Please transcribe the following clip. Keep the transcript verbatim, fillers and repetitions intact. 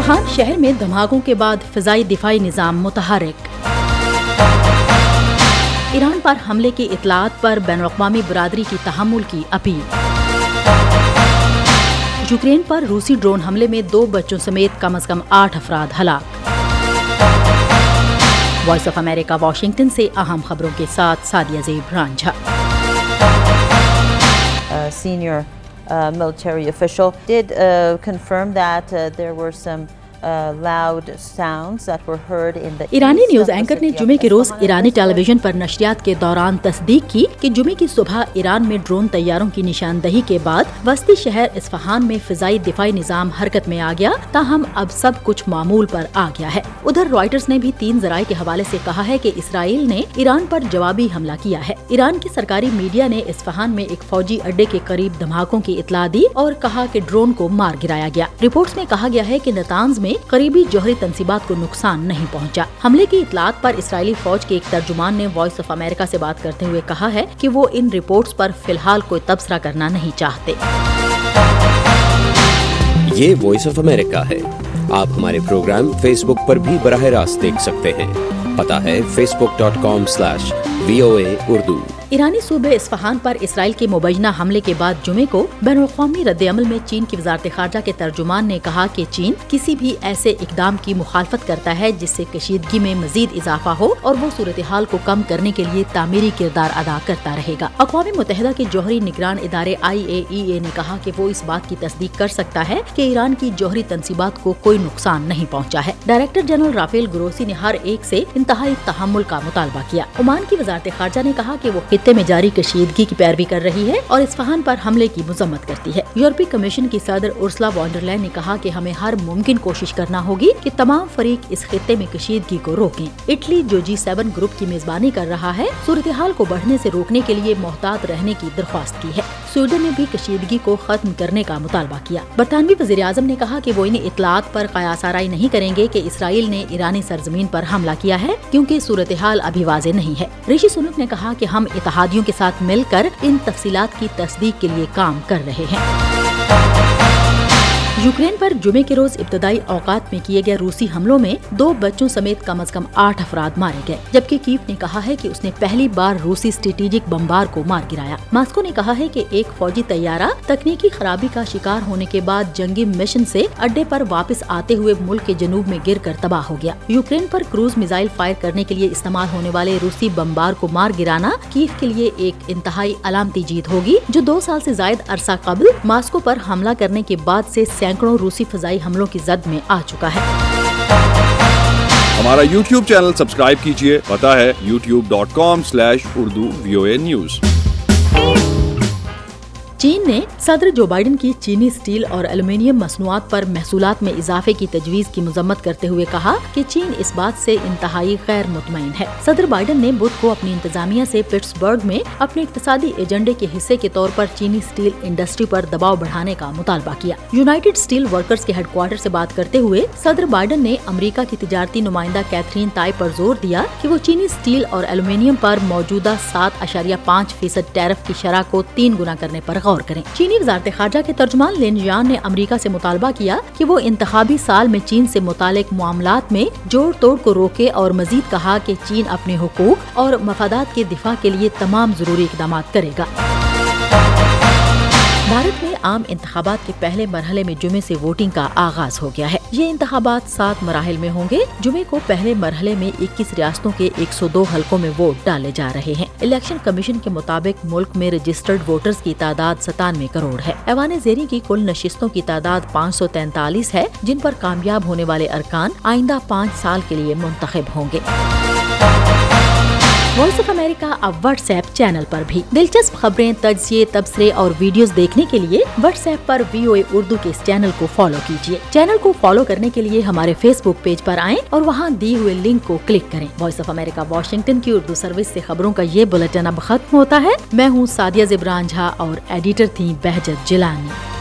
اسفہان شہر میں دھماکوں کے بعد فضائی دفاعی نظام متحرک۔ ایران پر حملے کی اطلاعات پر بین الاقوامی برادری کی تحمل کی اپیل۔ یوکرین پر روسی ڈرون حملے میں دو بچوں سمیت کم از کم آٹھ افراد ہلاک۔ وائس آف امریکہ واشنگٹن سے اہم خبروں کے ساتھ Sadia Zeb Ranjha. A senior uh, military official did uh, confirm that uh, there were some uh, loud sounds that were heard in the ایرانی نیوز اینکر نے جمعے کے روز ایرانی ٹیلی ویژن پر نشریات کے دوران تصدیق کی کہ جمعے کی صبح ایران میں ڈرون طیاروں کی نشاندہی کے بعد وسطی شہر اصفہان میں فضائی دفاعی نظام حرکت میں آ گیا، تاہم اب سب کچھ معمول پر آ گیا ہے۔ ادھر رائٹرز نے بھی تین ذرائع کے حوالے سے کہا ہے کہ اسرائیل نے ایران پر جوابی حملہ کیا ہے۔ ایران کی سرکاری میڈیا نے اصفہان میں ایک فوجی اڈے کے قریب دھماکوں کی اطلاع دی اور کہا کہ ڈرون کو مار گرایا گیا۔ رپورٹس میں کہا گیا ہے کہ نتانز میں قریبی جوہری تنصیبات کو نقصان نہیں پہنچا۔ حملے کی اطلاعات پر اسرائیلی فوج کے ایک ترجمان نے وائس آف امریکہ سے بات کرتے ہوئے کہا ہے کہ وہ ان رپورٹس پر فی الحال کوئی تبصرہ کرنا نہیں چاہتے۔ یہ وائس آف امریکہ ہے۔ آپ ہمارے پروگرام فیس بک پر بھی براہ راست دیکھ سکتے ہیں۔ پتہ ہے Facebook dot com slash V O A Urdu. ایرانی صوبے اصفہان پر اسرائیل کے مبینہ حملے کے بعد جمعے کو بین الاقوامی رد عمل میں چین کی وزارت خارجہ کے ترجمان نے کہا کہ چین کسی بھی ایسے اقدام کی مخالفت کرتا ہے جس سے کشیدگی میں مزید اضافہ ہو اور وہ صورتحال کو کم کرنے کے لیے تعمیری کردار ادا کرتا رہے گا۔ اقوام متحدہ کے جوہری نگران ادارے آئی اے ای اے نے کہا کہ وہ اس بات کی تصدیق کر سکتا ہے کہ ایران کی جوہری تنصیبات کو کوئی نقصان نہیں پہنچا ہے۔ ڈائریکٹر جنرل رافیل گروسی نے ہر ایک سے انتہائی تحمل کا مطالبہ کیا۔ عمان کی وزارت خارجہ نے کہا کہ وہ خطے میں جاری کشیدگی کی پیروی کر رہی ہے اور اصفہان پر حملے کی مذمت کرتی ہے۔ یورپی کمیشن کی صدر ارسلا وان ڈر لائن نے کہا کہ ہمیں ہر ممکن کوشش کرنا ہوگی کہ تمام فریق اس خطے میں کشیدگی کو روکیں۔ اٹلی جو جی سیون گروپ کی میزبانی کر رہا ہے، صورتحال کو بڑھنے سے روکنے کے لیے محتاط رہنے کی درخواست کی ہے۔ سویڈن نے بھی کشیدگی کو ختم کرنے کا مطالبہ کیا۔ برطانوی وزیر اعظم نے کہا کہ وہ ان اطلاعات پر قیاس آرائی نہیں کریں گے کہ اسرائیل نے ایرانی سرزمین پر حملہ کیا ہے، کیونکہ صورتحال ابھی واضح نہیں ہے۔ رشی سنک نے کہا کہ ہم اتحادیوں کے ساتھ مل کر ان تفصیلات کی تصدیق کے لیے کام کر رہے ہیں۔ یوکرین پر جمعے کے روز ابتدائی اوقات میں کیے گئے روسی حملوں میں دو بچوں سمیت کم از کم آٹھ افراد مارے گئے، جبکہ کیو نے کہا ہے کہ اس نے پہلی بار روسی اسٹریٹجک بمبار کو مار گرایا۔ ماسکو نے کہا ہے کہ ایک فوجی طیارہ تکنیکی خرابی کا شکار ہونے کے بعد جنگی مشن سے اڈے پر واپس آتے ہوئے ملک کے جنوب میں گر کر تباہ ہو گیا۔ یوکرین پر کروز میزائل فائر کرنے کے لیے استعمال ہونے والے روسی بمبار کو مار گرانا کیو کے لیے ایک انتہائی علامتی جیت ہوگی، جو دو سال سے زائد عرصہ قبل ماسکو پر حملہ کرنے کے بعد سے سینکڑوں روسی فضائی حملوں کی زد میں آ چکا ہے۔ ہمارا یوٹیوب چینل سبسکرائب کیجیے، پتہ ہے YouTube dot com slash Urdu V O A news. چین نے صدر جو بائیڈن کی چینی اسٹیل اور ایلومینیم مصنوعات پر محصولات میں اضافے کی تجویز کی مذمت کرتے ہوئے کہا کہ چین اس بات سے انتہائی غیر مطمئن ہے۔ صدر بائیڈن نے بدھ کو اپنی انتظامیہ سے پٹسبرگ میں اپنے اقتصادی ایجنڈے کے حصے کے طور پر چینی اسٹیل انڈسٹری پر دباؤ بڑھانے کا مطالبہ کیا۔ یونائیٹڈ اسٹیل ورکرز کے ہیڈ کوارٹر سے بات کرتے ہوئے صدر بائیڈن نے امریکہ کی تجارتی نمائندہ کیتھرین تائی پر زور دیا کہ وہ چینی اسٹیل اور ایلومینیم پر موجودہ سات اشاریہ پانچ فیصد ٹیرف کی شرح کو تین گنا کرنے پر غور کریں۔ چینی وزارت خارجہ کے ترجمان لین جیان نے امریکہ سے مطالبہ کیا کہ وہ انتخابی سال میں چین سے متعلق معاملات میں جوڑ توڑ کو روکے اور مزید کہا کہ چین اپنے حقوق اور مفادات کے دفاع کے لیے تمام ضروری اقدامات کرے گا۔ بھارت میں عام انتخابات کے پہلے مرحلے میں جمعے سے ووٹنگ کا آغاز ہو گیا ہے۔ یہ انتخابات سات مراحل میں ہوں گے۔ جمعے کو پہلے مرحلے میں اکیس ریاستوں کے ایک سو دو حلقوں میں ووٹ ڈالے جا رہے ہیں۔ الیکشن کمیشن کے مطابق ملک میں رجسٹرڈ ووٹرز کی تعداد ستانوے کروڑ ہے۔ ایوان زیریں کی کل نشستوں کی تعداد پانچ سو تینتالیس ہے، جن پر کامیاب ہونے والے ارکان آئندہ پانچ سال کے لیے منتخب ہوں گے۔ وائس آف امریکہ اب واٹس ایپ چینل پر بھی دلچسپ خبریں، تجزیے، تبصرے اور ویڈیوز دیکھنے کے لیے واٹس ایپ پر وی او اے اردو کے اس چینل کو فالو کیجیے۔ چینل کو فالو کرنے کے لیے ہمارے فیس بک پیج پر آئیں اور وہاں دی ہوئے لنک کو کلک کریں۔ وائس آف امریکہ واشنگٹن کی اردو سروس سے خبروں کا یہ بلیٹن اب ختم ہوتا ہے۔ میں ہوں سعدیہ زیب رانجھا اور ایڈیٹر تھیں بہجت جیلانی۔